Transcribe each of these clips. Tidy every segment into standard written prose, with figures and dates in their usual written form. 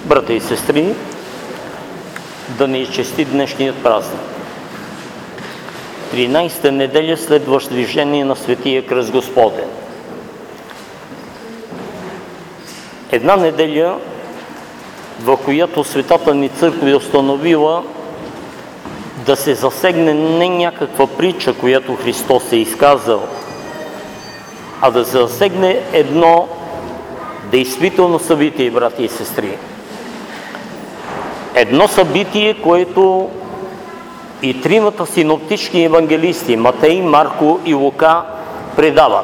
Брата и сестри, да ни изчести днешният празник. 13-та неделя след въздвижение на Светия кръст Господен. Една неделя, в която Светата ни църква е установила да се засегне не някаква притча, която Христос е изказал, а да се засегне едно действително събитие, брати и сестри. Едно събитие, което и тримата синоптични евангелисти, Матей, Марко и Лука, предават.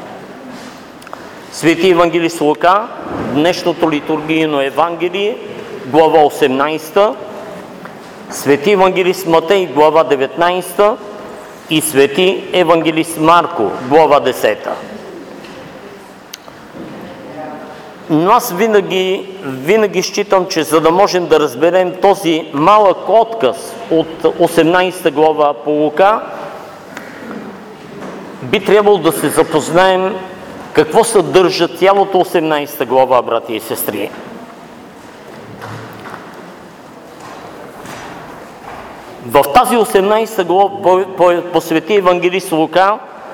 Свети евангелист Лука, днешното литургийно Евангелие, глава 18, Свети евангелист Матей, глава 19 и Свети евангелист Марко, глава 10. Но аз винаги считам, че за да можем да разберем този малък отказ от 18 глава по Лука, би трябвало да се запознаем какво съдържа цялото 18 глава, брати и сестри. В тази 18 глава по Свети евангелист Лука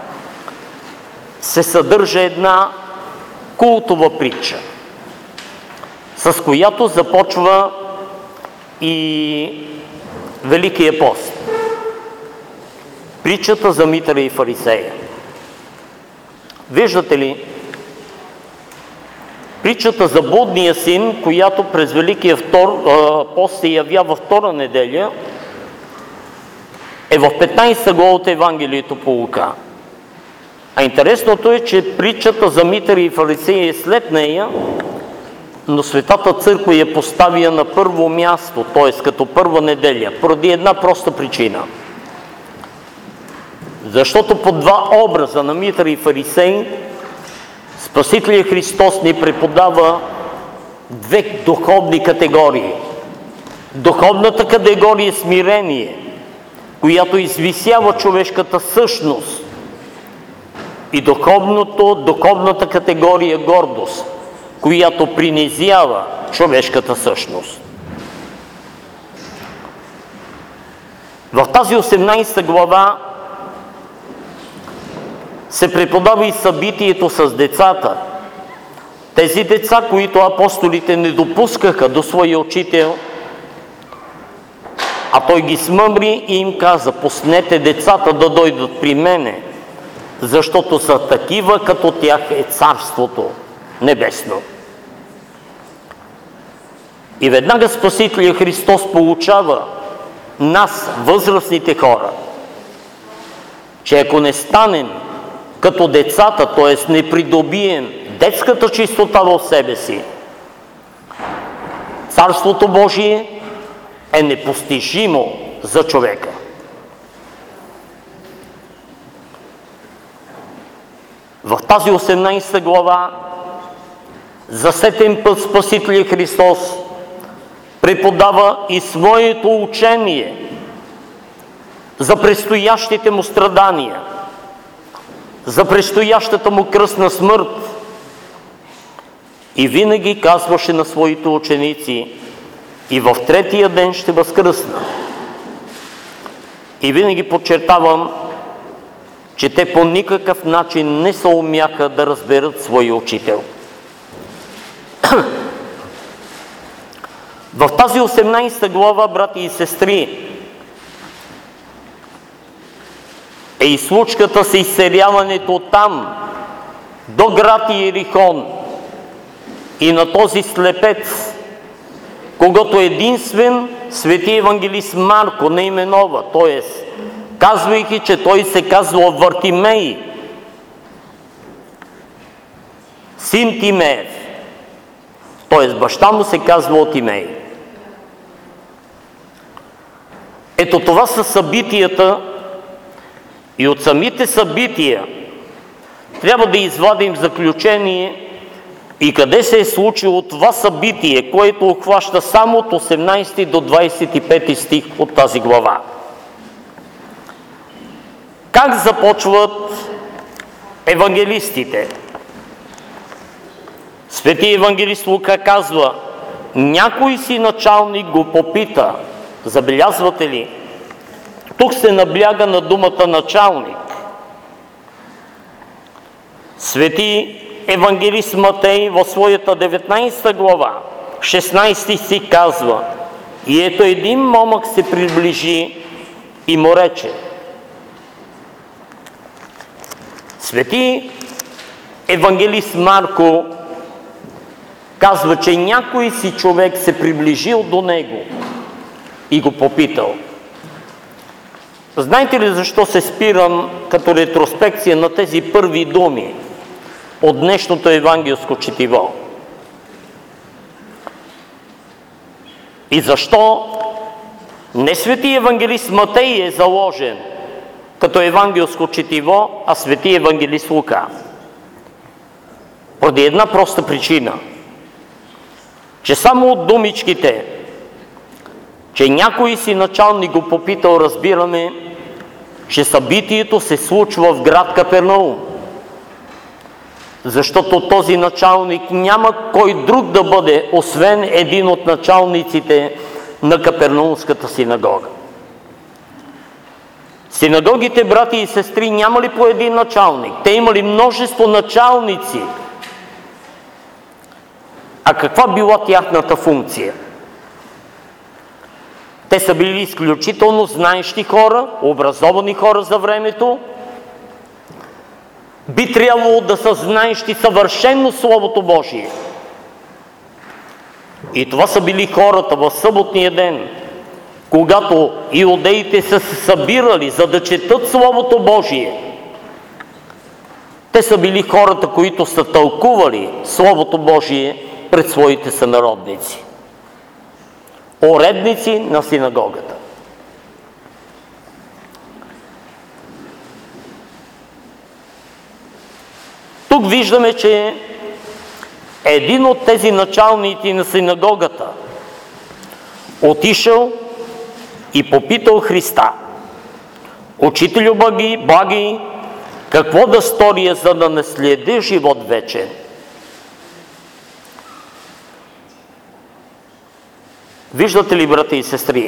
се съдържа една култова притча, с която започва и Великия пост. Притчата за Митъра и Фарисея. Виждате ли, притчата за блудния син, която през Великия пост се явява втора неделя, е в 15 глава от Евангелието по Лука. А интересното е, че притчата за Митъра и Фарисея е след нея, но Светата църква я поставя на първо място, т.е. като първа неделя, поради една проста причина. Защото по два образа на Митър и Фарисей Спасителят Христос ни преподава две духовни категории. Духовната категория е смирение, която извисява човешката същност, и духовната категория гордост, която принизява човешката същност. В тази 18 глава се преподава и събитието с децата. Тези деца, които апостолите не допускаха до своя учител, а той ги смъмри и им каза: пуснете децата да дойдат при мене, защото са такива, като тях е Царството небесно. И веднага Спасителят Христос получава нас, възрастните хора, че ако не станем като децата, т.е. не придобием детската чистота в себе си, Царството Божие е непостижимо за човека. В тази 18 глава за сетен път Спасителят Христос преподава и своето учение за предстоящите му страдания, за предстоящата му кръстна смърт, и винаги казваше на своите ученици: и в третия ден ще възкръсна. И винаги подчертавам, че те по никакъв начин не съумяха да разберат своя учител. В тази 18 глава, брати и сестри, е и случката с изселяването там до град Иерихон и на този слепец, когато единствен Свети евангелист Марко не именува, т.е. казвайки, че той се казва Вартимей, син Тимеев, т.е. баща му се казва Тимей. Ето това са събитията, и от самите събития трябва да извадим заключение и къде се е случило това събитие, което обхваща само от 18 до 25 стих от тази глава. Как започват евангелистите? Свети евангелист Лука казва: някой си началник го попита, забелязвате ли? Тук се набляга на думата началник. Свети евангелист Матей в своята 19 глава, 16 си казва: и ето един момък се приближи и му рече. Свети евангелист Марко казва, че някой си човек се приближил до него и го попитал. Знаете ли защо се спирам като ретроспекция на тези първи думи от днешното евангелско четиво? И защо не свети евангелист Матей е заложен като евангелско четиво, а свети евангелист Лука? Поради една проста причина, че само от думичките, че някой си началник го попитал, разбираме, че събитието се случва в град Капернаум. Защото този началник няма кой друг да бъде, освен един от началниците на Капернаумската синагога. Синагогите, брати и сестри, нямали по един началник. Те имали множество началници. А каква била тяхната функция? Те са били изключително знаещи хора, образовани хора за времето. Би трябвало да са знаещи съвършено Словото Божие. И това са били хората в съботния ден, когато иудеите са се събирали, за да четат Словото Божие. Те са били хората, които са тълкували Словото Божие пред своите сънародници. Уредници на синагогата. Тук виждаме, че един от тези началници на синагогата отишъл и попитал Христа: Учителю благи, какво да сторя, за да наследя живот вечен? Виждате ли, брати и сестри,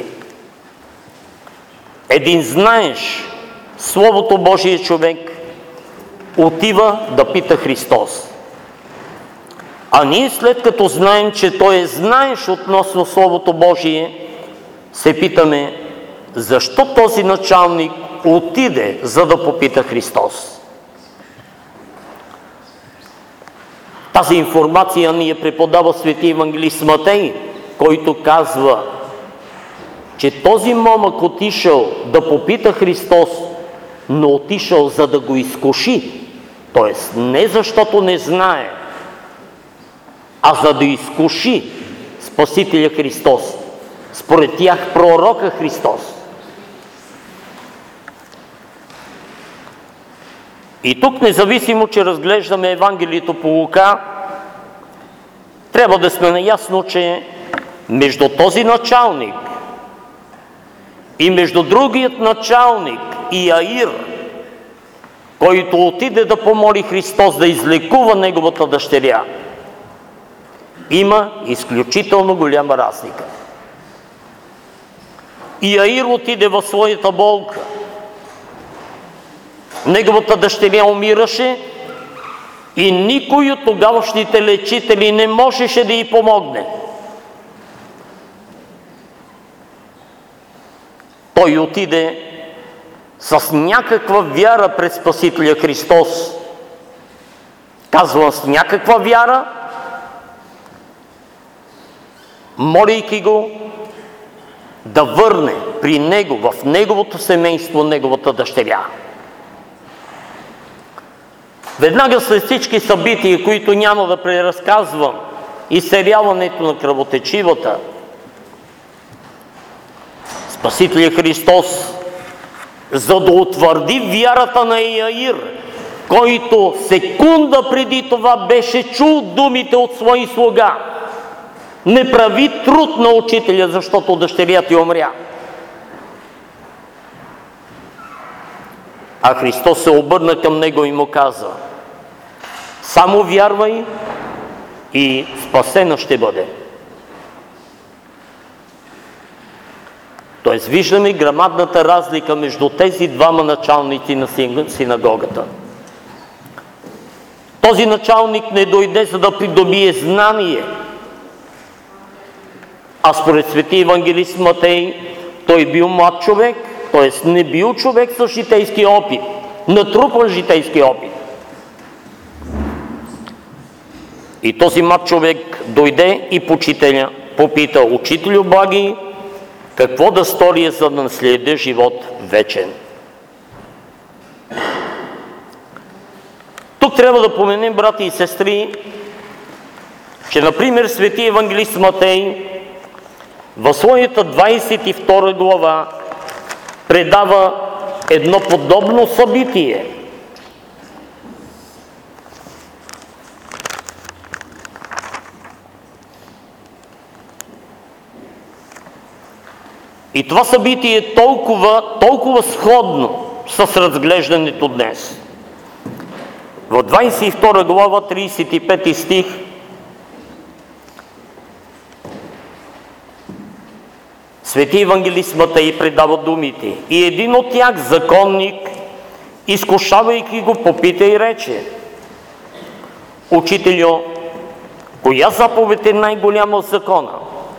един знаеш Словото Божие човек отива да пита Христос. А ние, след като знаем, че Той е знаеш относно Словото Божие, се питаме, защо този началник отиде, за да попита Христос? Тази информация ни я преподава свети евангелист Матей, който казва, че този момък отишъл да попита Христос, но отишъл за да го изкуши. Тоест не защото не знае, а за да изкуши Спасителя Христос. Според тях пророка Христос. И тук, независимо, че разглеждаме Евангелието по Лука, трябва да сме наясно, че между този началник и между другият началник Иаир, който отиде да помоли Христос да излекува неговата дъщеря, има изключително голяма разлика. Иаир отиде в своята болка. Неговата дъщеря умираше и никой от тогавашните лечители не можеше да й помогне. Той отиде с някаква вяра пред Спасителя Христос. Казвам, с някаква вяра, молейки го да върне при него, в неговото семейство, неговата дъщеря. Веднага след всички събития, които няма да преразказвам, изцеляването на кръвотечивата, Спасителя Христос, за да утвърди вярата на Иаир, който секунда преди това беше чул думите от свои слуга: не прави труд на учителя, защото дъщеря ти умря. А Христос се обърна към него и му каза: само вярвай и спасена ще бъде. Тоест виждаме грамадната разлика между тези двама началници на синагогата. Този началник не дойде за да придобие знание, а според свети евангелист Матей той бил млад човек, т.е. не бил човек с житейски опит, натрупан житейски опит. И този млад човек дойде и попита: учителю благи, какво да сторя, за да наследя живот вечен? Тук трябва да поменем, брати и сестри, че, например, свети евангелист Матей в своята 22 глава предава едно подобно събитие. И това събитие е толкова сходно с разглеждането днес. В 22 глава, 35 стих, свети евангелист Матей предава думите: и един от тях, законник, изкушавайки го, попита и рече: учителю, коя заповед е най-голяма в закона?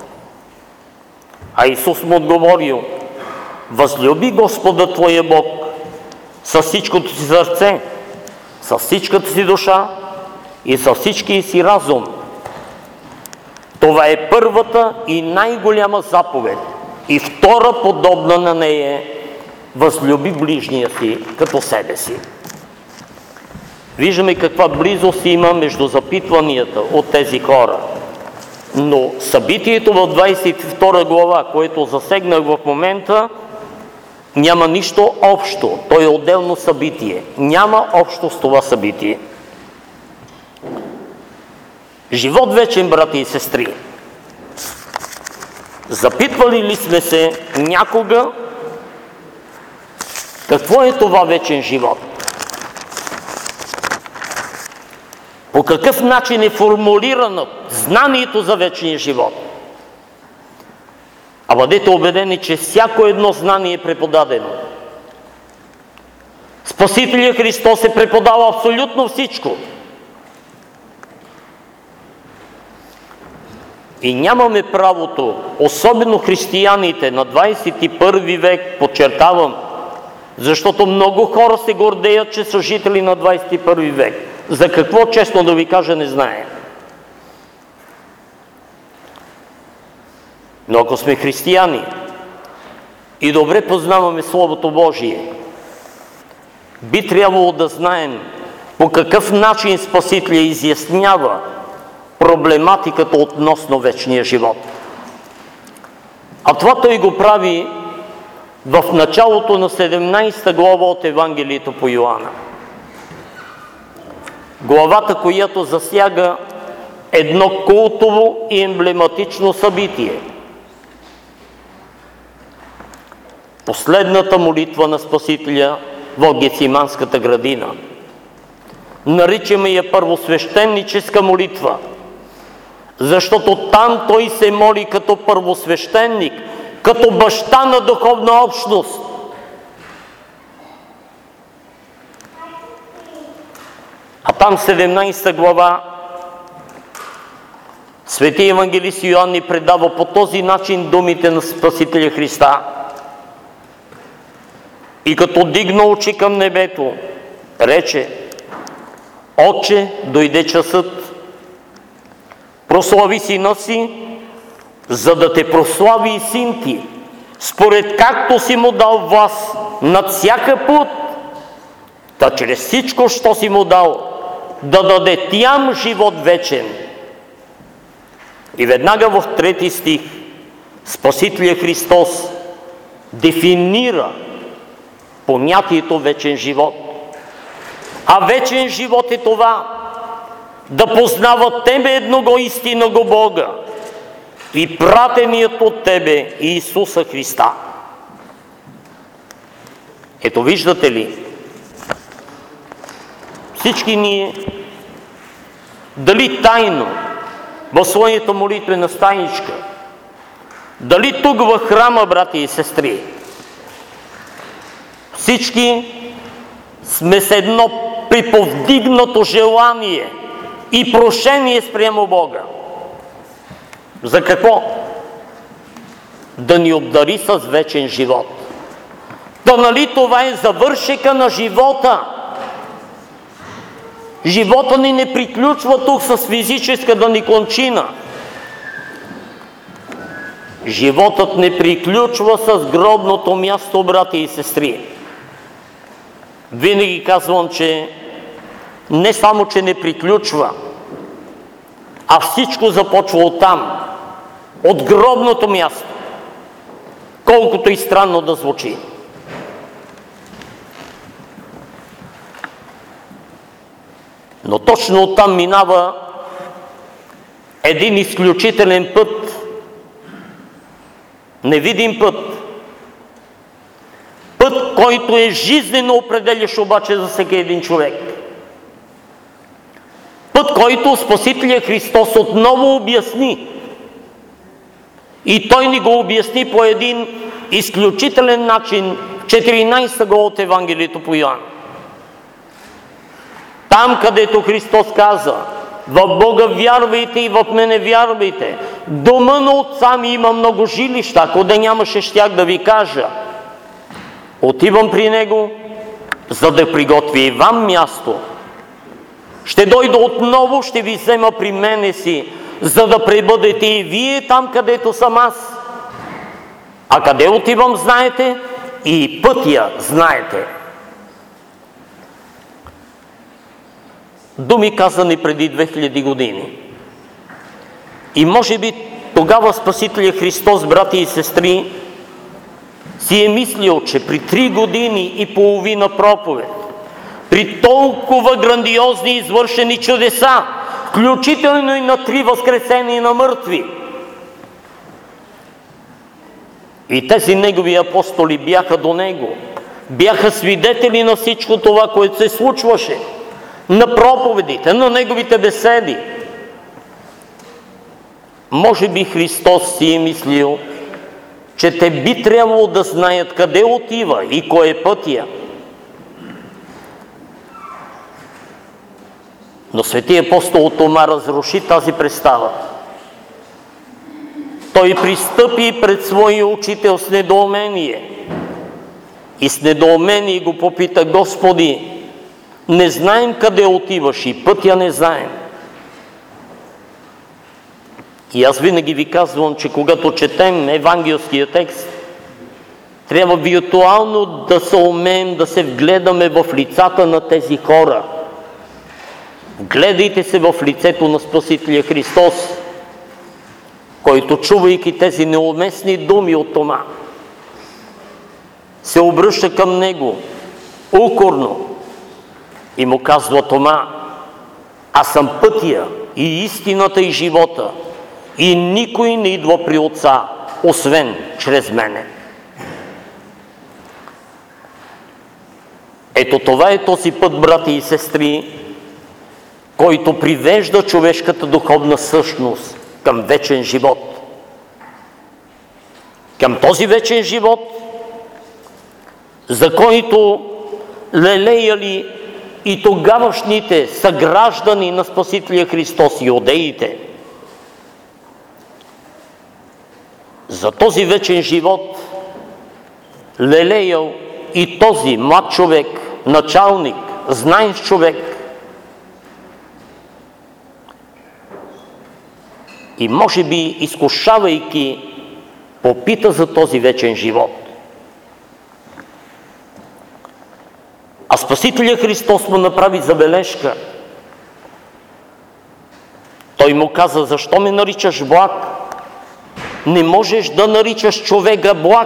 А Исус му отговорил: възлюби Господа твоя Бог със всичкото си сърце, с всичката си душа и със всичкия си разум. Това е първата и най-голяма заповед. И втора, подобна на нея: възлюби ближния си като себе си. Виждаме каква близост има между запитванията от тези хора. Но събитието в 22 глава, което засегнах в момента, няма нищо общо. То е отделно събитие. Няма общо с това събитие. Живот вечен, брати и сестри. Запитвали ли сме се някога какво е това вечен живот? По какъв начин е формулирано знанието за вечния живот? А бъдете убедени, че всяко едно знание е преподадено. Спасителя Христос е преподал абсолютно всичко. И нямаме правото, особено християните на 21 век, подчертавам, защото много хора се гордеят, че са жители на 21 век. За какво, честно да ви кажа, не знае. Но ако сме християни и добре познаваме Словото Божие, би трябвало да знаем по какъв начин Спасителя изяснява проблематиката относно вечния живот. А това той го прави в началото на 17 глава от Евангелието по Йоанна. Главата, която засяга едно култово и емблематично събитие. Последната молитва на Спасителя в Гециманската градина. Наричаме я първосвещеническа молитва, защото там той се моли като първосвещеник, като баща на духовна общност. А там 17 глава свети евангелист Йоан ни предава по този начин думите на Спасителя Христа. И като дигна очи към небето, рече: Отче, дойде часът, прослави сина си, за да те прослави и син ти, според както си му дал власт над всяка плът, та чрез всичко, що си му дал, да даде тям живот вечен. И веднага в 3 стих Спасителя Христос дефинира понятието вечен живот. А вечен живот е това: да познават Тебе едного истинного Бога и пратеният от Тебе Иисуса Христа. Ето виждате ли, всички ние, дали тайно в своята молитвена стаичка, Дали тук в храма, брати и сестри, всички сме с едно приповдигнато желание и прошение спрямо Бога. За какво? Да ни обдари с вечен живот. То нали това е завършека на живота? Живота ни не приключва тук с физическата ни кончина. Животът не приключва с гробното място, брати и сестри. Винаги казвам, че не само, че не приключва, а всичко започва оттам, от гробното място, колкото и странно да звучи. Но точно оттам минава един изключителен път, невидим път. Път, който е жизнено определящ обаче за всеки един човек. Път, който Спасителят Христос отново обясни. И Той ни го обясни по един изключителен начин в 14 глава от Евангелието по Йоан. Там, където Христос каза: в Бога вярвайте и в мене вярвайте. Дома на Отца ми има много жилища. Ако да нямаше, щях да ви кажа. Отивам при Него, за да приготви и вам място. Ще дойда отново, ще ви взема при мене си, за да пребъдете и вие там, където съм аз. А къде отивам, знаете, и пътя знаете. Думи казани преди 2000 години. И може би тогава Спасителят Христос, брати и сестри, си е мислил, че при 3 години и половина проповед, при толкова грандиозни извършени чудеса, включително и на 3 възкресения на мъртви, и тези негови апостоли бяха до него, бяха свидетели на всичко това, което се случваше, на проповедите, на неговите беседи. Може би Христос си е мислил, че те би трябвало да знаят къде отива и кой е пътя. Но светият апостол Тома разруши тази представа. Той пристъпи пред своя учител с недоумение. И с недоумение го попита: Господи, не знаем къде отиваш и пътя не знаем. И аз винаги ви казвам, че когато четем евангелския текст, трябва виртуално да се умеем да се вгледаме в лицата на тези хора. Гледайте се в лицето на Спасителя Христос, който, чувайки тези неуместни думи от Тома, се обръща към него укорно и му казва: Тома, аз съм пътя и истината и живота, и никой не идва при Отца, освен чрез мене. Ето това е този път, брати и сестри, който привежда човешката духовна същност към вечен живот. Към този вечен живот, за който лелеяли и тогавашните съграждани на Спасителя Христос, иудеите. За този вечен живот лелеял и този млад човек, началник, знаещ човек. И може би, изкушавайки, попита за този вечен живот. А Спасителят Христос му направи забележка. Той му каза: защо ме наричаш благ? Не можеш да наричаш човека благ.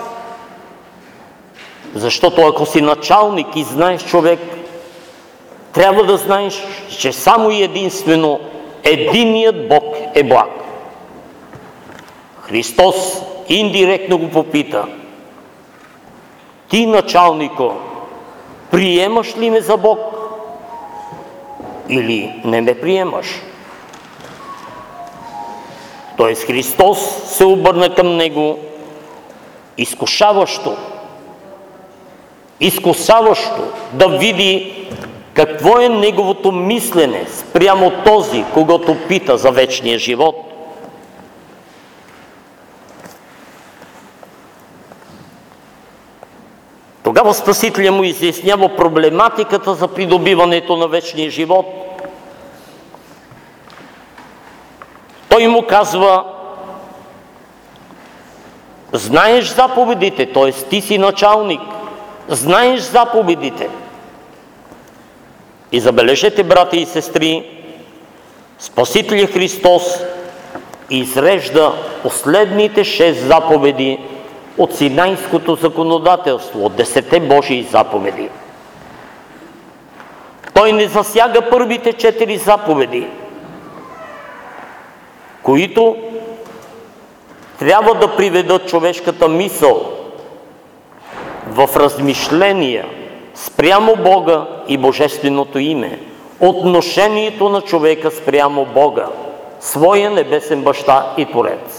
Защото ако си началник и знаеш човек, трябва да знаеш, че само и единствено единият Бог е благ. Христос индиректно го попита: ти, началнико, приемаш ли ме за Бог или не ме приемаш? т.е. Христос се обърна към него изкушаващо да види какво е неговото мислене спрямо този, когото пита за вечния живот. Тогава Спасителя му изяснява проблематиката за придобиването на вечния живот. Той му казва: знаеш заповедите, т.е. ти си началник, знаеш заповедите. И забележете, брати и сестри, Спасителя Христос изрежда последните 6 заповеди от Синайското законодателство, от 10-те Божии заповеди. Той не засяга първите 4 заповеди, които трябва да приведат човешката мисъл в размишления спрямо Бога и Божественото име, отношението на човека спрямо Бога, своя небесен баща и Творец.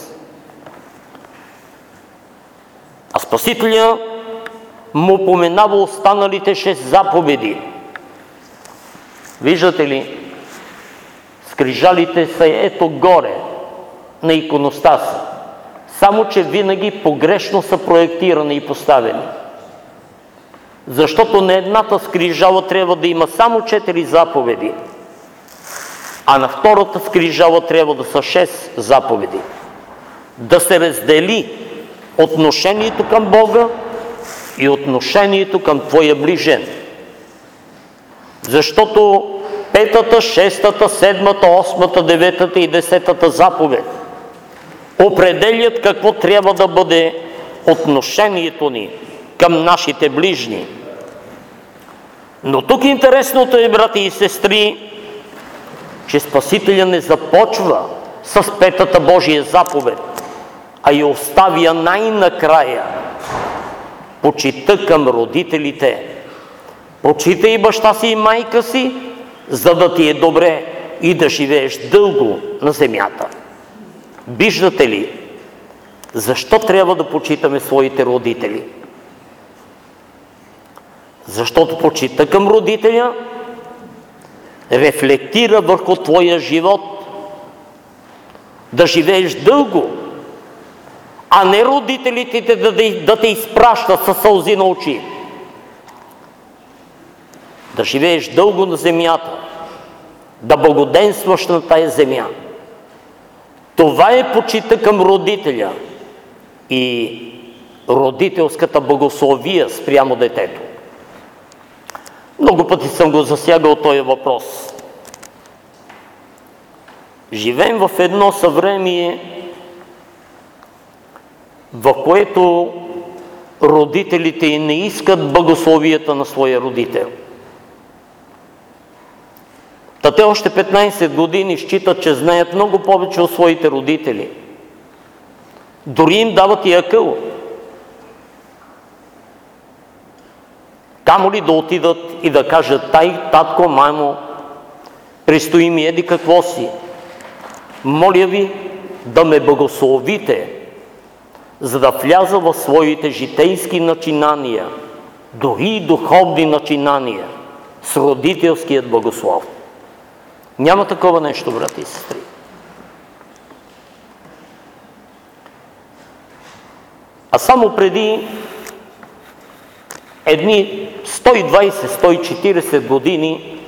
А Спасителя му поменава останалите 6 заповеди. Виждате ли, скрижалите са ето горе на иконостаса, само че винаги погрешно са проектирани и поставени. Защото на едната скрижала трябва да има само 4 заповеди, а на втората скрижала трябва да са 6 заповеди. Да се раздели отношението към Бога и отношението към твоя ближен. Защото 5-та, 6-та, 7-та, 8-та, 9-та и 10-та заповед определят какво трябва да бъде отношението ни към нашите ближни. Но тук интересното е, брати и сестри, че Спасителя не започва с 5-та Божия заповед, а я оставя най-накрая. Почита към родителите. Почитай баща си и майка си, за да ти е добре и да живееш дълго на земята. Виждате ли, защо трябва да почитаме своите родители? Защото почита към родителя рефлектира върху твоя живот. Да живееш дълго, а не родителите да те изпращат със сълзи на очи. Да живееш дълго на земята, да благоденстваш на тая земя. Това е почита към родителя и родителската благословия спрямо детето. Много пъти съм го засягал този въпрос. Живеем в едно съвремие, в което родителите не искат благословията на своя родител. Те още 15 години считат, че знаят много повече от своите родители. Дори им дават и акъл. Камо ли да отидат и да кажат: тай, татко, мамо, предстои ми еди какво си. Моля ви да ме благословите, за да вляза в своите житейски начинания, дори и духовни начинания, с родителският благослов. Няма такова нещо, брати и сестри. А само преди едни 120-140 години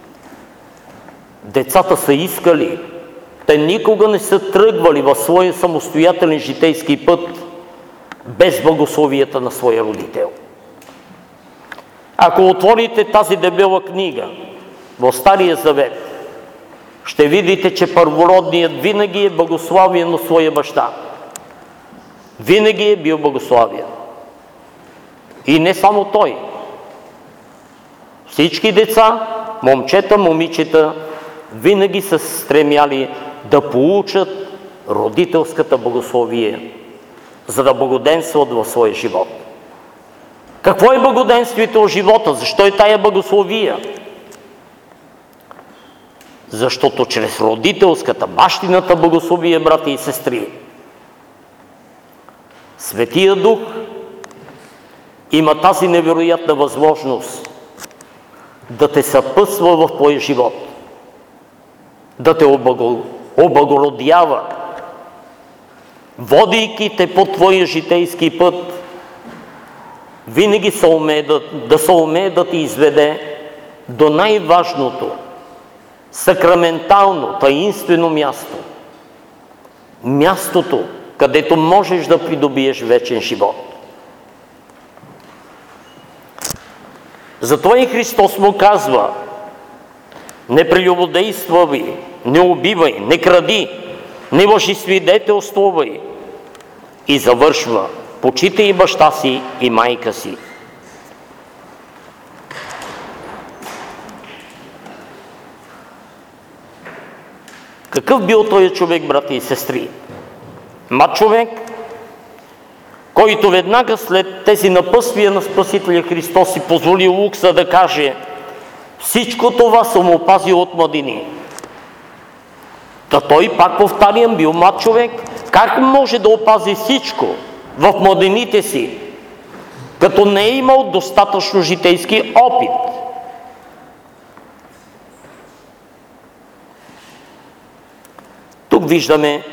децата са искали, те никога не са тръгвали в своя самостоятелен житейски път без благословията на своя родител. Ако отворите тази дебела книга в Стария Завет, ще видите, че първородният винаги е благославен от своя баща. Винаги е бил благославен. И не само той. Всички деца, момчета, момичета, винаги са стремяли да получат родителската благословие, за да благоденстват в своя живот. Какво е благоденствието в живота? Защо е тая благословия? Защото чрез родителската, бащината богословие, брати и сестри, Светия Дух има тази невероятна възможност да те съпътства в твоя живот, да те облагородява, водейки те по твоя житейски път, винаги се умее да ти изведе до най-важното, сакраментално, таинствено място. Мястото, където можеш да придобиеш вечен живот. Затова и Христос му казва: не прелюбодействай, не убивай, не кради, не лъжесвидетелствувай. И завършва: почитай баща си и майка си. Какъв бил този човек, брати и сестри? Млад човек, който веднага след тези напътствия на Спасителя Христос си позволи лукса да каже: всичко това съм опазил от младини. Та той, пак повтарям, бил млад човек. Как може да опази всичко в младените си, като не е имал достатъчно житейски опит? Тук виждаме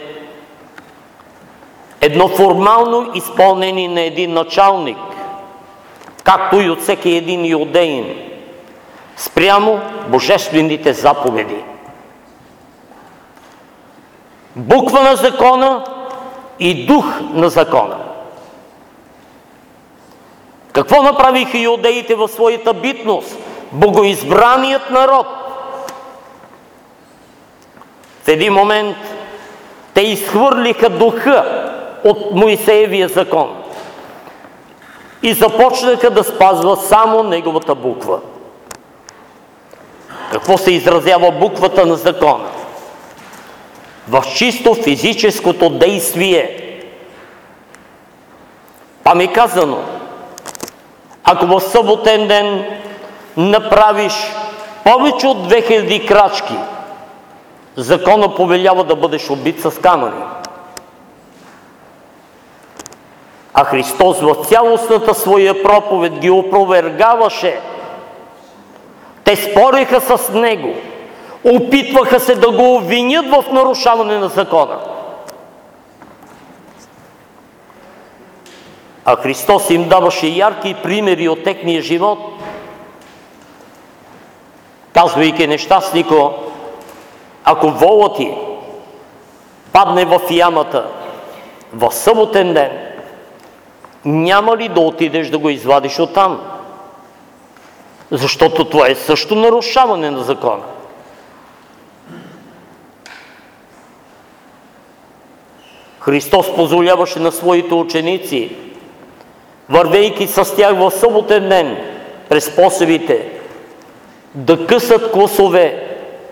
едно формално изпълнение на един началник, както и от всеки един иудеин, спрямо божествените заповеди. Буква на закона и дух на закона. Какво направиха иудеите в своята битност? Богоизбраният народ. В един момент те изхвърлиха духа от Моисеевия закон и започнаха да спазват само неговата буква. Какво се изразява буквата на закона? В чисто физическото действие. Там е казано: ако в съботен ден направиш повече от 2000 крачки, закона повелява да бъдеш убит с камъни. А Христос в цялостната своя проповед ги опровергаваше. Те спореха с Него, опитваха се да го обвинят в нарушаване на закона. А Христос им даваше ярки примери от техния живот, казвайки: нещастнико, ако волът ти падне в ямата в съботен ден, няма ли да отидеш да го извадиш оттам? Защото това е също нарушаване на закона. Христос позволяваше на своите ученици, вървейки с тях в съботен ден през посевите, да късат класове,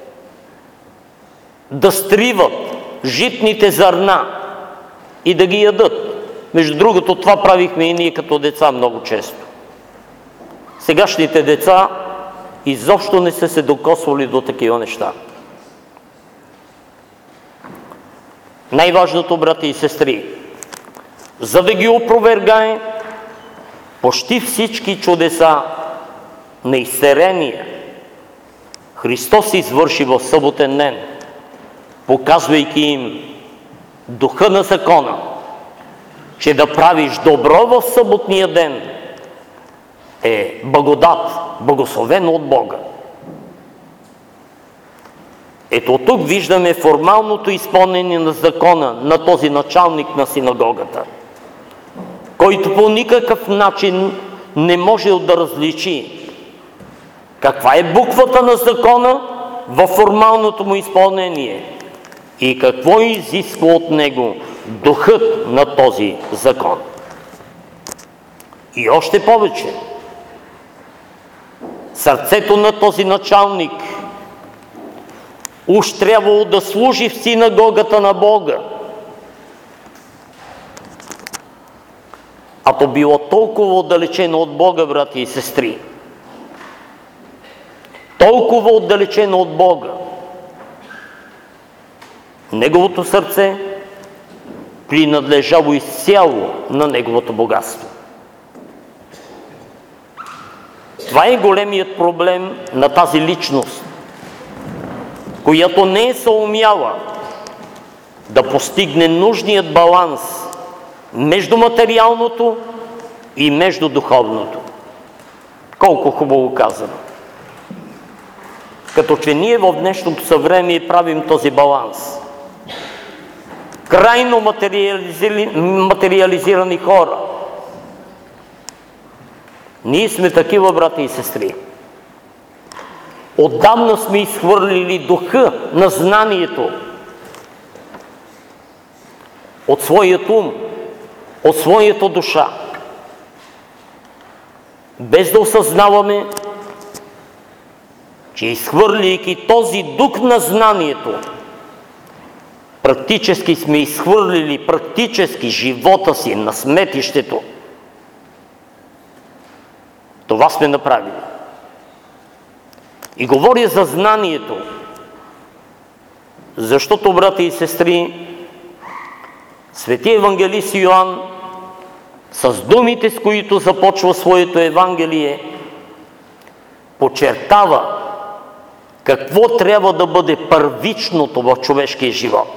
да стриват житните зърна и да ги ядат. Между другото, това правихме и ние като деца много често. Сегашните деца изобщо не са се докосвали до такива неща. Най-важното, брати и сестри, за да ги опровергае, почти всички чудеса на изцеление Христос извърши в съботен ден, показвайки им духа на закона, че да правиш добро в съботния ден е благодат, благословено от Бога. Ето тук виждаме формалното изпълнение на закона на този началник на синагогата, който по никакъв начин не може да различи каква е буквата на закона във формалното му изпълнение и какво изисква от него духът на този закон. И още повече, сърцето на този началник уж трябвало да служи в синагогата на Бога. А то било толкова отдалечено от Бога, брати и сестри. Толкова отдалечено от Бога, Неговото сърце принадлежало изцяло на неговото богатство. Това е големият проблем на тази личност, която не е съумяла да постигне нужният баланс между материалното и между духовното. Колко хубаво казано. Като че ние в днешното съвремие правим този баланс. Крайно материализирани хора. Ние сме такива, брати и сестри. Отдавна сме изхвърлили духа на знанието от своят ум, от своята душа, без да осъзнаваме, че изхвърляйки този дух на знанието, практически сме изхвърлили живота си на сметището. Това сме направили. И говоря за знанието, защото, брати и сестри, свети евангелист Йоан, с думите, с които започва своето Евангелие, подчертава какво трябва да бъде първичното в човешкия живот.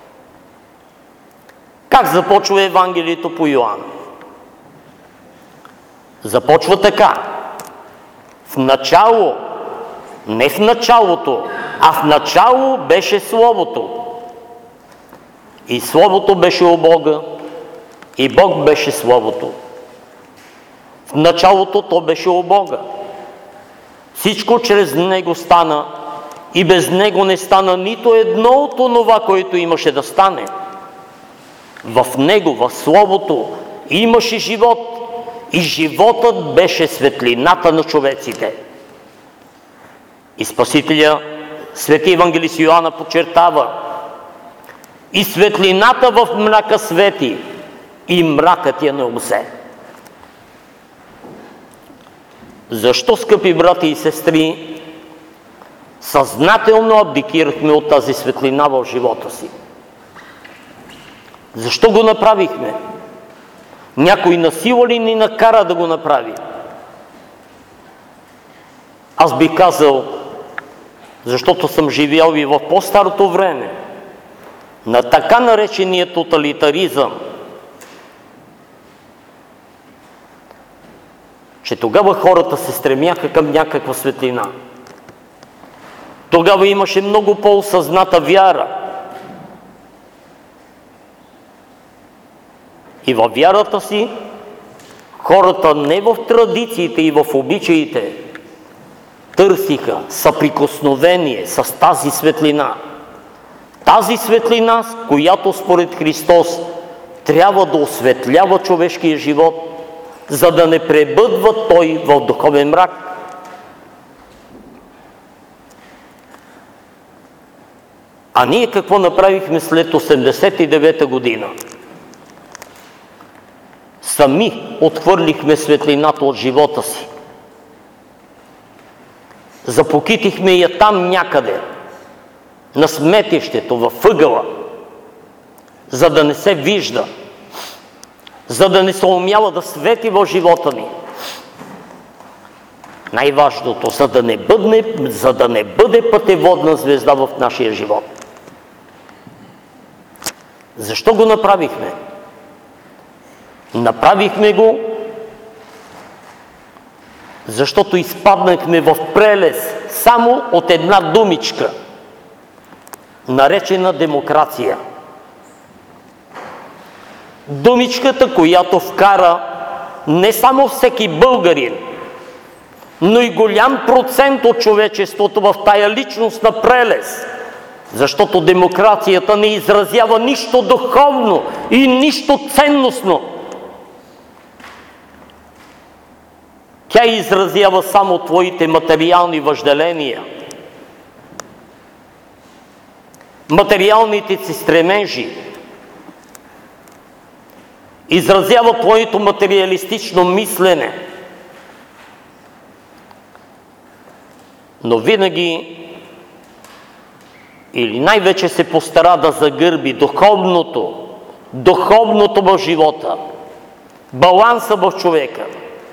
Как започва Евангелието по Йоан? Започва така. В начало, не в началото, а в начало беше Словото. И Словото беше у Бога, и Бог беше Словото. В началото то беше у Бога. Всичко чрез Него стана и без Него не стана нито едно от онова, което имаше да стане. В Него, в Словото, имаше живот и животът беше светлината на човеците. И Спасителя, свети евангелист Йоанна, подчертава: и светлината в мрака свети, и мракът я не обзе. Защо, скъпи брати и сестри, съзнателно абдикирахме от тази светлина в живота си? Защо го направихме? Някой насила ли ни накара да го направи? Аз би казал, защото съм живял и в по-старото време, на така наречения тоталитаризъм, че тогава хората се стремяха към някаква светлина. Тогава имаше много по-осъзната вяра. И във вярата си хората не в традициите и в обичаите търсиха съприкосновение с тази светлина. Тази светлина, която според Христос трябва да осветлява човешкия живот, за да не пребъдва той в духовен мрак. А ние какво направихме след 89-та година? Сами отхвърлихме светлината от живота си. Запокитихме я там някъде, на сметището, във ъгъла, за да не се вижда, за да не се умява да свети в живота ни. Най-важното, за да не бъде пътеводна звезда в нашия живот. Защо го направихме? Направихме го, защото изпаднахме в прелез само от една думичка, наречена демокрация. Думичката, която вкара не само всеки българин, но и голям процент от човечеството в тая личностна прелез. Защото демокрацията не изразява нищо духовно и нищо ценностно. Тя изразява само твоите материални въжделения, материалните си стремежи, изразява твоето материалистично мислене. Но винаги или най-вече се постара да загърби духовното в живота, баланса в човека.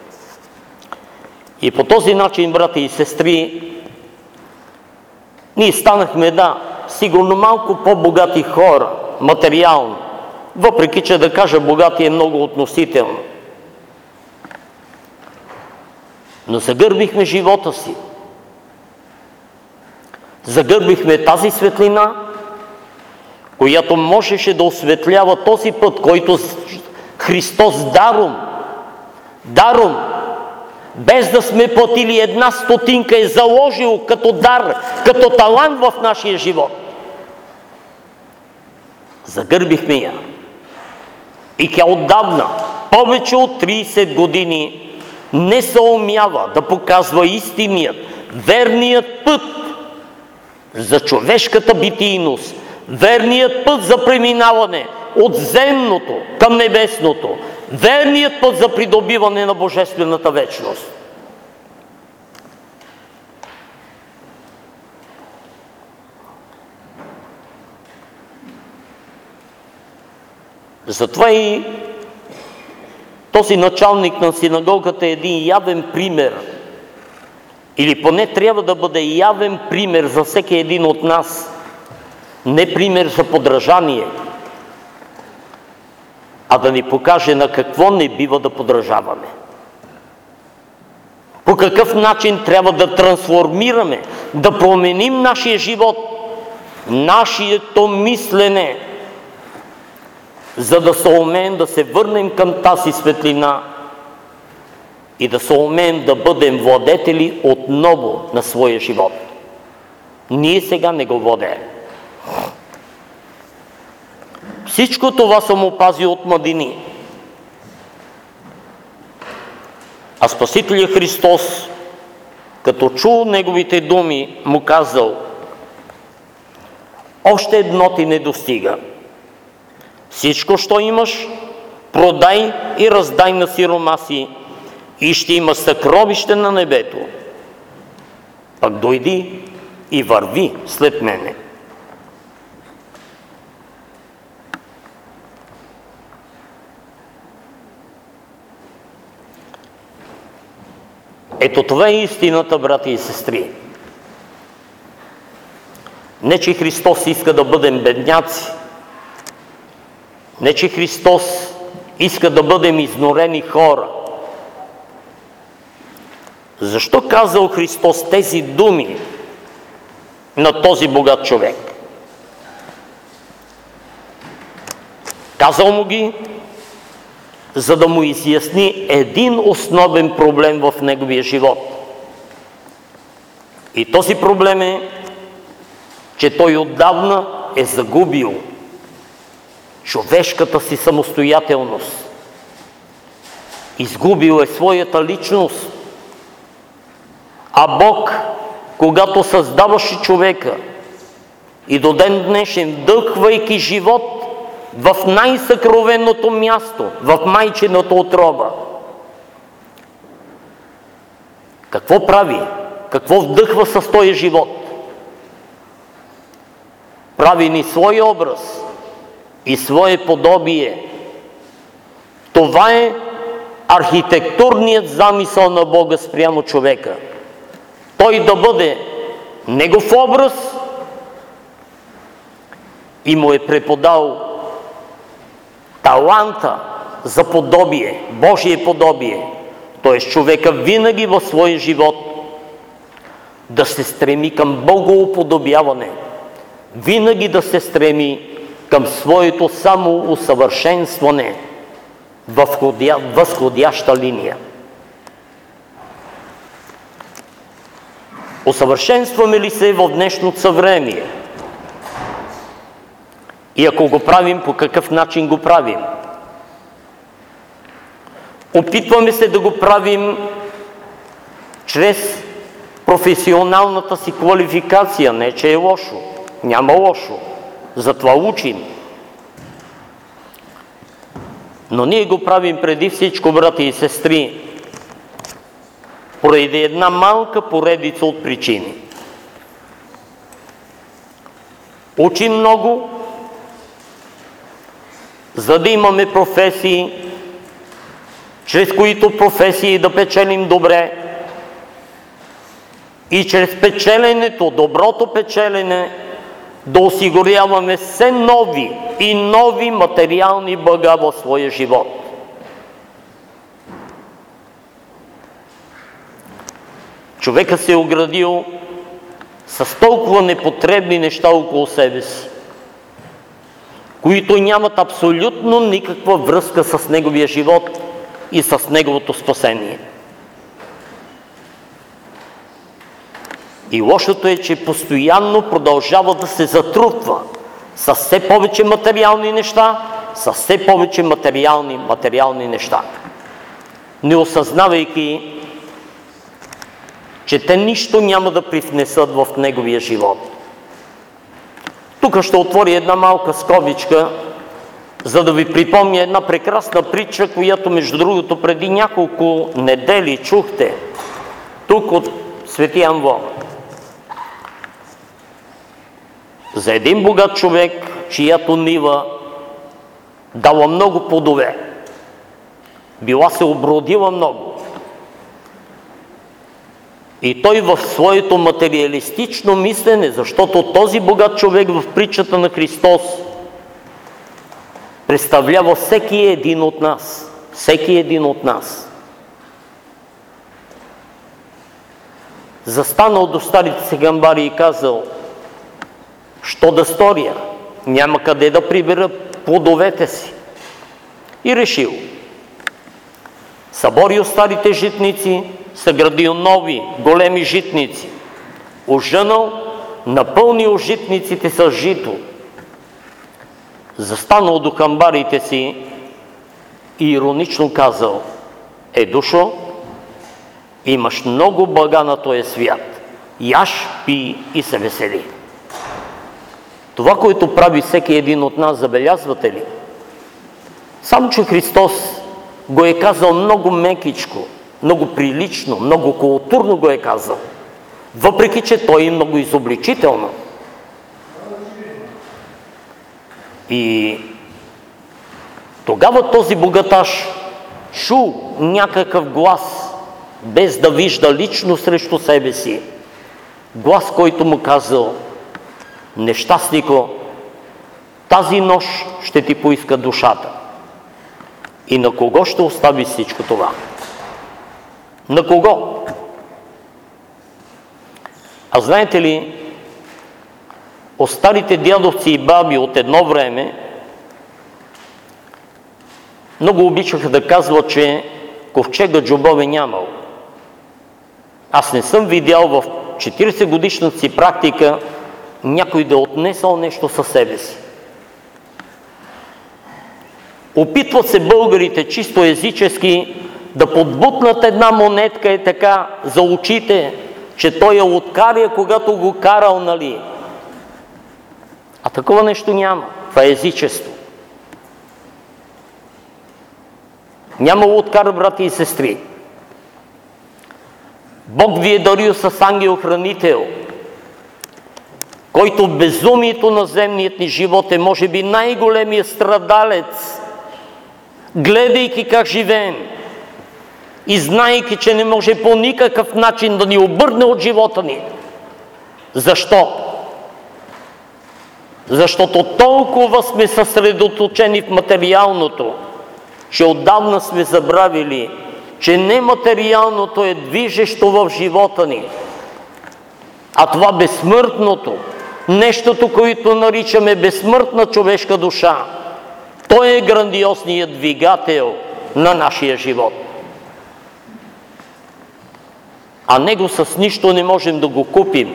И по този начин, брати и сестри, ние станахме, сигурно малко по-богати хора, материално, въпреки че да кажа богати е много относително. Но загърбихме живота си. Загърбихме тази светлина, която можеше да осветлява този път, който Христос даром, без да сме платили 1 стотинка, е заложил като дар, като талант в нашия живот. Загърбихме я. И тя отдавна, повече от 30 години, не съумява да показва истинният, верният път за човешката битийност, верният път за преминаване от земното към небесното, верният път за придобиване на божествената вечност. Затова и този началник на синагогата е един явен пример, или поне трябва да бъде явен пример за всеки един от нас. Не пример за подражание, а да ни покаже на какво не бива да подражаваме. По какъв начин трябва да трансформираме, да променим нашия живот, нашето мислене, за да съумеем да се върнем към тази светлина и да съумеем да бъдем владетели отново на своя живот. Ние сега не го водим. Всичко това съм опазил от младини. А Спасителя Христос, като чул неговите думи, му казал: още едно ти не достига. Всичко, що имаш, продай и раздай на сиромаси и ще има съкровище на небето. Пък дойди и върви след мене. Ето това е истината, брати и сестри. Не, че Христос иска да бъдем бедняци. Не, че Христос иска да бъдем изнурени хора. Защо казал Христос тези думи на този богат човек? Казал му ги, за да му изясни един основен проблем в неговия живот. И този проблем е, че той отдавна е загубил човешката си самостоятелност. Изгубил е своята личност. А Бог, когато създаваше човека и до ден днешен, вдъхвайки живот в най-съкровенното място, в майчината утроба, какво прави? Какво вдъхва с този живот? Прави ни свой образ и свое подобие. Това е архитектурният замисъл на Бога спрямо човека. Той да бъде негов образ и му е преподал таланта за подобие, Божие подобие. Т.е. човека винаги в своя живот да се стреми към богоуподобяване, винаги да се стреми към своето самоусъвършенстване в възходяща линия. Усъвършенстваме ли се в днешното съвремие? И ако го правим, по какъв начин го правим? Опитваме се да го правим чрез професионалната си квалификация. Не, че е лошо. Няма лошо. Затова учим. Но ние го правим преди всичко, брати и сестри, поради една малка поредица от причини. учим много, за да имаме професии, чрез които професии да печелим добре и чрез печеленето, доброто печелене, да осигуряваме все нови и нови материални блага в своя живот. Човека се е оградил с толкова непотребни неща около себе си, които нямат абсолютно никаква връзка с неговия живот и с неговото спасение. И лошото е, че постоянно продължава да се затрупва с все повече материални неща, с все повече материални неща, не осъзнавайки, че те нищо няма да привнесат в неговия живот. Тук ще отворя една малка скобичка, за да ви припомня една прекрасна притча, която между другото преди няколко недели чухте тук от Свети Амвон. За един богат човек, чиято нива дала много плодове, била се обродила много. И той в своето материалистично мислене, защото този богат човек в притчата на Христос представлява всеки един от нас. Всеки един от нас. Застанал до старите си гамбари и казал: що да сторя? Няма къде да прибера плодовете си. И решил. Съборил старите житници, съградил нови, големи житници. Ожънал, напълнил житниците с жито. Застанал до хамбарите си и иронично казал: душо, имаш много блага на този свят. Яж, пий и се весели. Това, което прави всеки един от нас, забелязвате ли? Само че Христос го е казал много мекичко, много прилично, много културно го е казал. Въпреки че той е много изобличително. И тогава този богаташ чу някакъв глас, без да вижда лично срещу себе си. Глас, който му казал: нещастнико, тази нощ ще ти поиска душата. И на кого ще остави всичко това? На кого? А знаете ли, старите дядовци и баби от едно време много обичаха да казват, че ковчега джобове нямал. Аз не съм видял в 40 годишната си практика някой да отнесъл нещо със себе си. Опитват се българите чисто езически да подбутнат една монетка така за очите, че той я откаря, когато го карал, нали? А такова нещо няма. Това е езичество. Няма откар, брати и сестри. Бог ви е дарил с ангел-хранител, който в безумието на земният ни живот е може би най-големият страдалец, гледайки как живеем и знаейки, че не може по никакъв начин да ни обърне от живота ни. Защо? Защото толкова сме съсредоточени в материалното, че отдавна сме забравили, че нематериалното е движещо в живота ни. А това безсмъртното, нещото, което наричаме безсмъртна човешка душа, той е грандиозният двигател на нашия живот. А него с нищо не можем да го купим.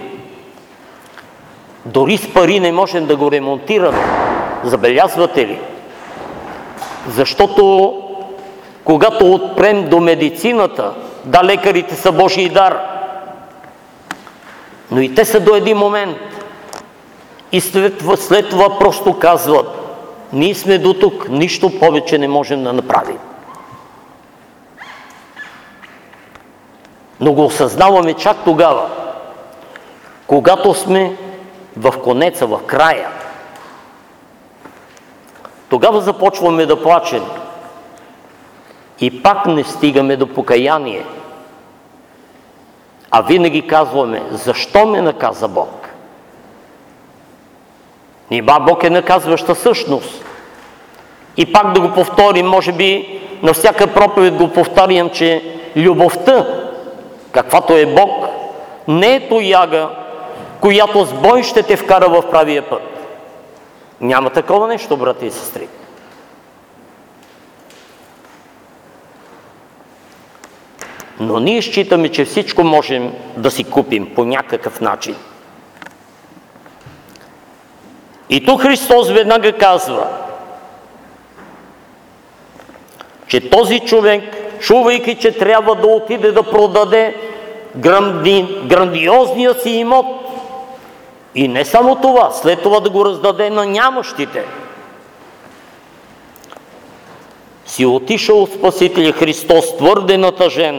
Дори с пари не можем да го ремонтираме. Забелязвате ли? Защото когато отпрем до медицината, да, лекарите са Божий дар, но и те са до един момент. И след това просто казват: ние сме до тук, нищо повече не можем да направим. Но го осъзнаваме чак тогава, когато сме в конеца, в края, тогава започваме да плачем и пак не стигаме до покаяние. А винаги казваме: защо ме наказа Бог? Нима Бог е наказваща същност. И пак да го повторим, може би на всяка проповед го повтарям, че любовта, каквато е Бог, не е тояга, която с бой ще те вкара в правия път. Няма такова нещо, брати и сестри. Но ние считаме, че всичко можем да си купим по някакъв начин. И тук Христос веднага казва, че този човек, чувайки, че трябва да отиде да продаде грандиозния си имот, и не само това, след това да го раздаде на нямащите, си отишъл Спасителя Христос твърде натъжен,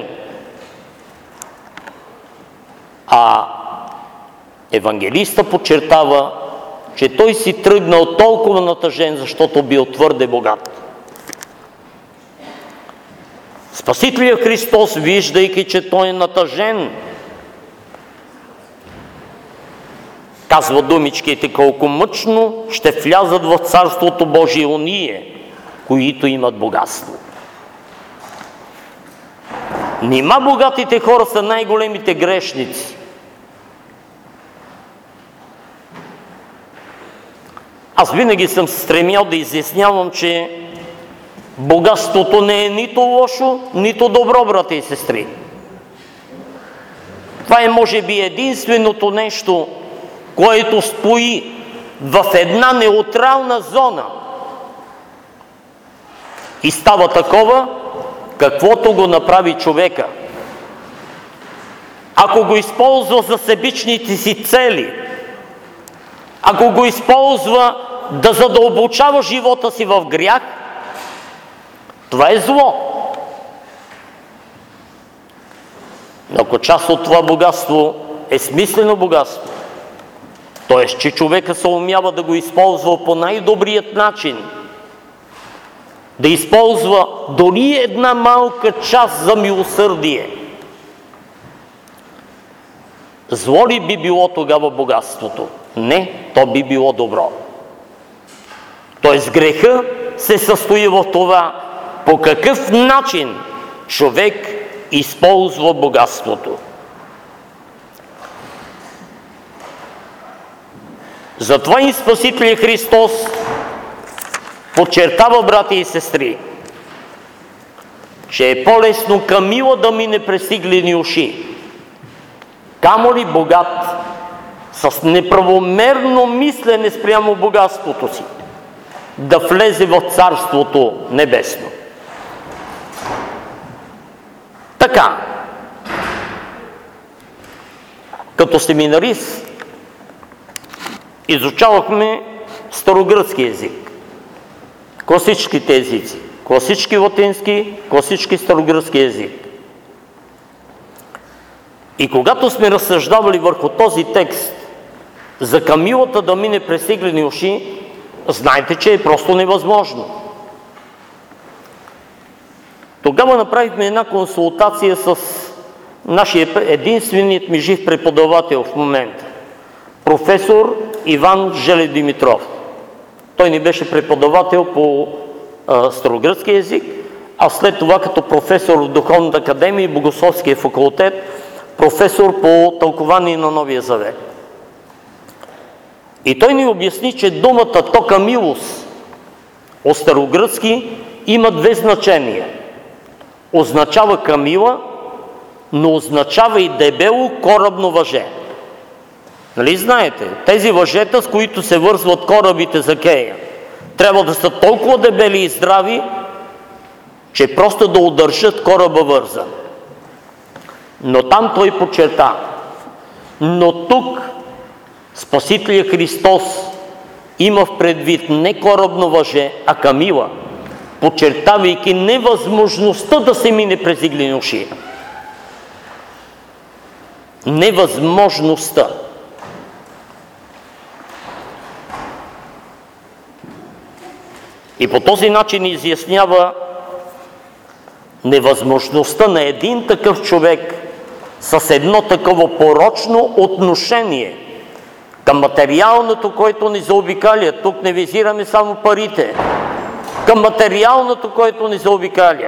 а евангелиста подчертава, че той си тръгнал толкова натъжен, защото бил твърде богат. Спасителя Христос, виждайки, че той е натъжен, казва думичките: колко мъчно ще влязат в Царството Божие оние, които имат богатство. Нима богатите хора са най-големите грешници? Аз винаги съм стремял да изяснявам, че богатството не е нито лошо, нито добро, брати и сестри. Това е, може би, единственото нещо, което стои в една неутрална зона и става такова, каквото го направи човека. Ако го използва за себичните си цели, ако го използва да задълбочава живота си в грях, това е зло. Но ако част от това богатство е смислено богатство, т.е. че човека се умява да го използва по най-добрият начин, да използва дори една малка част за милосърдие, зло ли би било тогава богатството? Не, то би било добро. Т.е. греха се състои в това по какъв начин човек използва богатството. Затова и Спасителя Христос подчертава, брати и сестри, че е по-лесно камила да мине през иглени уши, камо ли богат с неправомерно мислене спрямо богатството си да влезе в Царството небесно. Така, като семинарист изучавахме старогръцки език, класическите езици, класически латински, класически старогръцки език. И когато сме разсъждавали върху този текст за камилата да мине през иглени уши, знаете, че е просто невъзможно. Тогава направихме една консултация с нашия единственият ми жив преподавател в момента, професор Иван Желев Димитров. Той ни беше преподавател по старогръцки език, а след това като професор в Духовната академия и Богословския факултет, професор по тълкование на Новия Завет. И той ни обясни, че думата токамилос от старогръцки има две значения. Означава камила, но означава и дебело корабно въже. Нали знаете, тези въжета, с които се вързват корабите за кея, трябва да са толкова дебели и здрави, че просто да удържат кораба вързан. Но там той подчерта: но тук Спасителя Христос има в предвид не корабно въже, а камила, подчертавайки невъзможността да се мине през иглени уши. Невъзможността. И по този начин изяснява невъзможността на един такъв човек с едно такова порочно отношение към материалното, което ни заобикаля. Тук не визираме само парите. Към материалното, което ни заобикаля.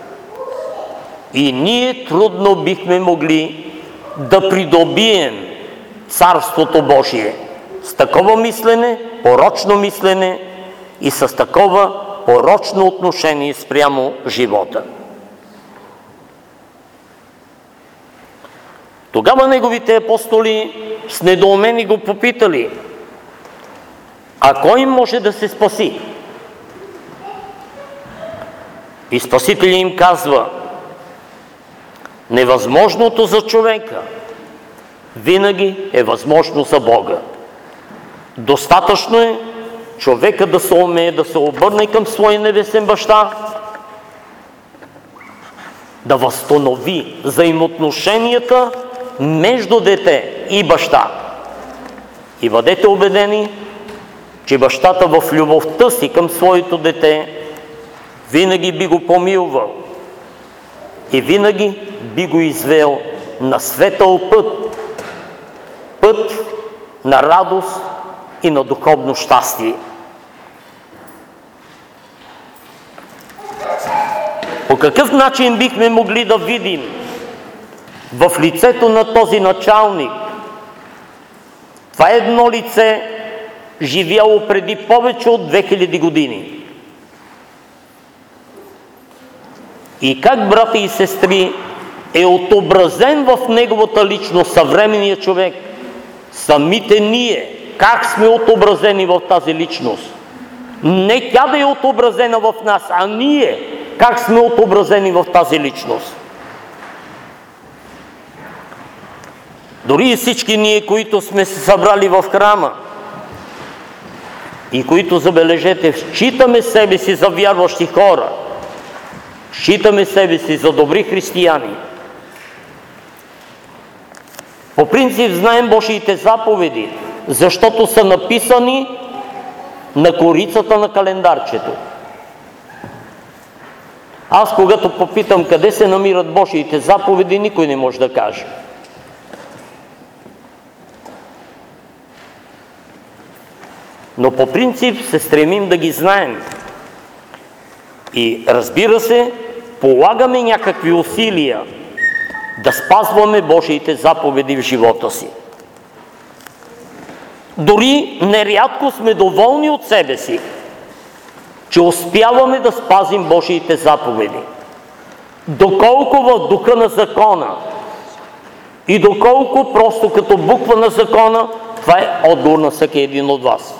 И ние трудно бихме могли да придобием Царството Божие с такова мислене, порочно мислене и с такова порочно отношение спрямо живота. Тогава неговите апостоли с недоумение го попитали: а кой може да се спаси? И Спасителят им казва: невъзможното за човека винаги е възможно за Бога. Достатъчно е човека да се умее да се обърне към своя небесен баща, да възстанови взаимоотношенията между дете и баща. И бъдете убедени, че бащата в любовта си към своето дете винаги би го помилвал и винаги би го извел на светъл път, път на радост и на духовно щастие. По какъв начин бихме могли да видим в лицето на този началник? Това е едно лице, живяло преди повече от 2000 години. И как, брати и сестри, е отобразен в неговата личност съвременния човек? Самите ние, как сме отобразени в тази личност? Не тя да е отобразена в нас, а ние как сме отобразени в тази личност? Дори и всички ние, които сме се събрали в храма и които, забележете, считаме себе си за вярващи хора, считаме себе си за добри християни, по принцип знаем Божиите заповеди, защото са написани на корицата на календарчето. Аз, когато попитам къде се намират Божиите заповеди, никой не може да каже. Но по принцип се стремим да ги знаем. И разбира се, полагаме някакви усилия да спазваме Божиите заповеди в живота си. Дори нерядко сме доволни от себе си, че успяваме да спазим Божиите заповеди. Доколко в духа на закона и доколко просто като буква на закона, това е отговор на всеки един от вас.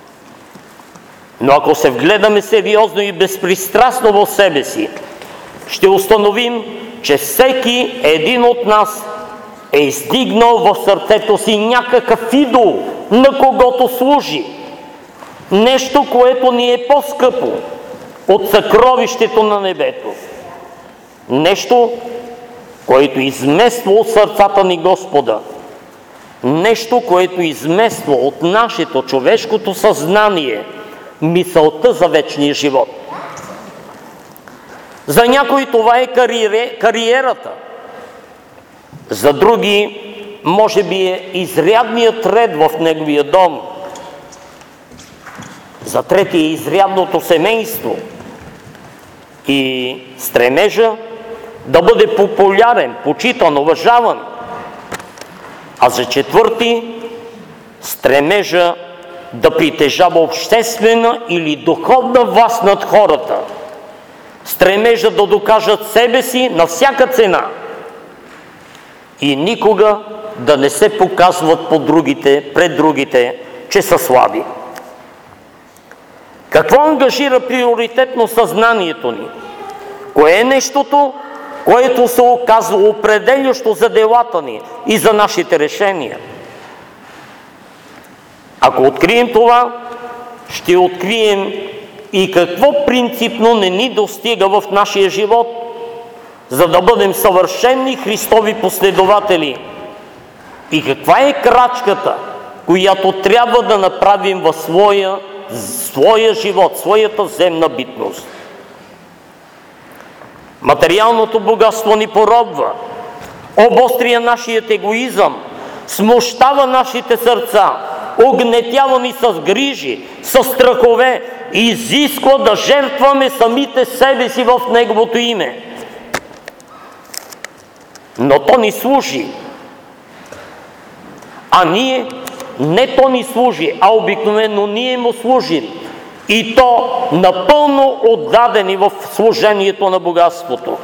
Но ако се вгледаме сериозно и безпристрастно в себе си, ще установим, че всеки един от нас е издигнал в сърцето си някакъв идол, на когото служи. Нещо, което ни е по-скъпо от съкровището на небето. Нещо, което измества от сърцата ни Господа. Нещо, което измества от нашето човешкото съзнание мисълта за вечния живот. За някои това е кариерата. За други, може би, е изрядният ред в неговия дом. За трети е изрядното семейство и стремежа да бъде популярен, почитан, уважаван. А за четвърти стремежа да притежава обществена или духовна власт над хората. Стремежа да докажат себе си на всяка цена и никога да не се показват пред другите, че са слаби. Какво ангажира приоритетно съзнанието ни? Кое е нещото, което се оказва определящо за делата ни и за нашите решения? Ако открием това, ще открием и какво принципно не ни достига в нашия живот, за да бъдем съвършени Христови последователи. И каква е крачката, която трябва да направим в своя своя живот, своята земна битност. Материалното богатство ни поробва, обостря нашият егоизъм, смущава нашите сърца, огнетява ни с грижи, с страхове и изисква да жертваме самите себе си в Неговото име. Но то ни служи. А ние, не то ни служи, а обикновено ние му служим. И то напълно отдадени в служението на богатството.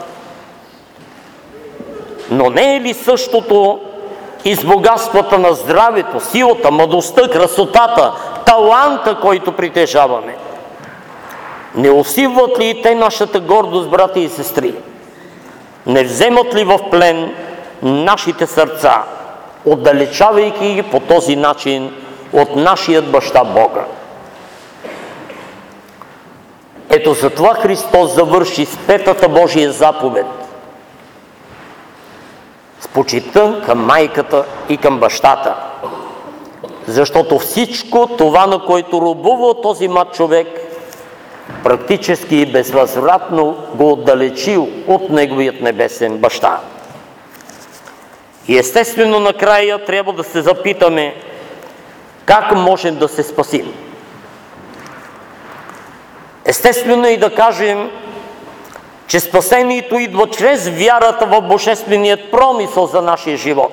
Но не е ли същото и с богатствата на здравето, силата, мъдростта, красотата, таланта, който притежаваме? Не усилват ли и те нашата гордост, брати и сестри? Не вземат ли в плен нашите сърца, отдалечавайки ги по този начин от нашият баща Бога? Ето затова Христос завърши с петата Божия заповед, с почитта към майката и към бащата. Защото всичко това, на което робува този млад човек, практически и безвъзвратно го отдалечил от неговият небесен баща. И естествено накрая трябва да се запитаме как можем да се спасим. Естествено и да кажем, че спасението идва чрез вярата в божественият промисъл за нашия живот.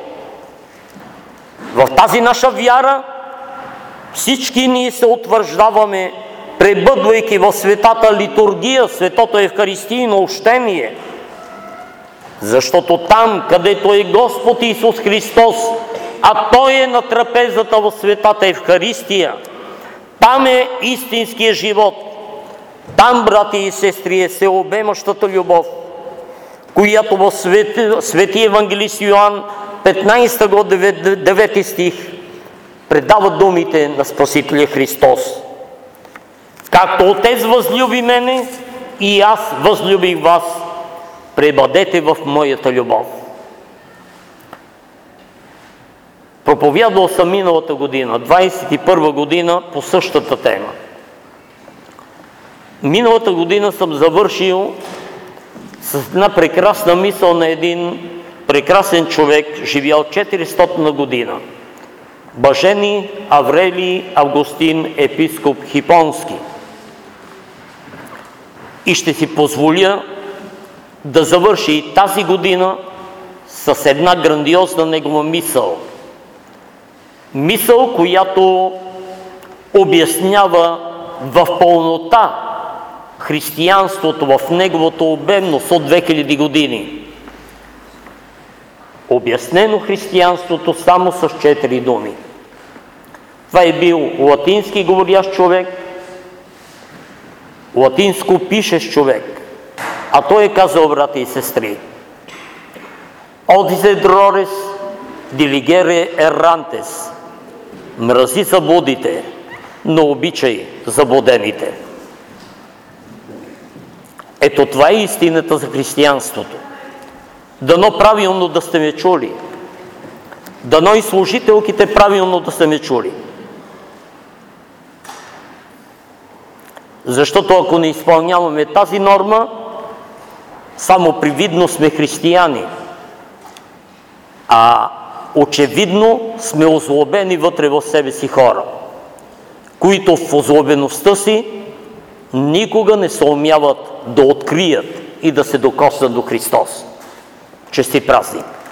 В тази наша вяра всички ние се утвърждаваме, пребъдвайки в светата литургия, светото евхаристийно общение. Защото там, където е Господ Исус Христос, а Той е на трапезата в светата Евхаристия, там е истинския живот. Там, брати и сестри, е всеобемащата любов, която в Свети Евангелист Йоан, 15 глава, 9 стих, предава думите на Спасителя Христос. Както Отец възлюби мене, и аз възлюбих вас, пребъдете в моята любов. Проповядвал съм миналата година, 21 година, по същата тема. Миналата година съм завършил с една прекрасна мисъл на един прекрасен човек, живял 400 година. Блажени Аврелий Августин, епископ Хипонски. И ще си позволя да завърши и тази година с една грандиозна негова мисъл. Мисъл, която обяснява в пълнота християнството в неговото обемност от 2000 години. Обяснено християнството само с 4 думи. Това е бил латински говорящ човек, латинско пишещ човек, а той е казал, брати и сестри: Odis errores diligere errantes. Мрази заблудите, но обичай заблудените. Ето това е истината за християнството. Дано правилно да сте ме чули. Дано и служителките правилно да сте ме чули. Защото ако не изпълняваме тази норма, само привидно сме християни, а очевидно сме озлобени вътре в себе си хора, които в озлобеността си никога не се умяват да открият и да се докоснат до Христос. Честит празник!